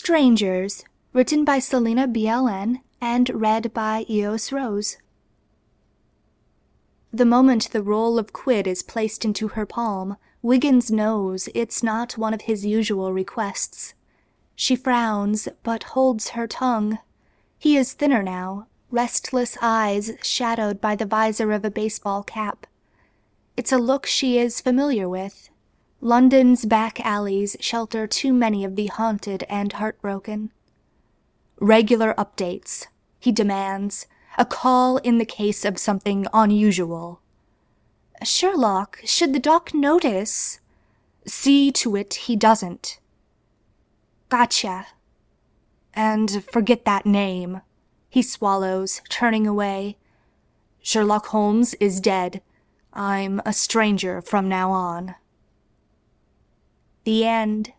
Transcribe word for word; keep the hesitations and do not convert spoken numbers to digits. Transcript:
Strangers, written by Selena B L N and read by Eos Rose. The moment the roll of quid is placed into her palm, Wiggins knows it's not one of his usual requests. She frowns, but holds her tongue. He is thinner now, restless eyes shadowed by the visor of a baseball cap. It's a look she is familiar with. London's back alleys shelter too many of the haunted and heartbroken. Regular updates, he demands, a call in the case of something unusual. Sherlock, should the doc notice? See to it he doesn't. Gotcha. And forget that name, he swallows, turning away. Sherlock Holmes is dead. I'm a stranger from now on. The end.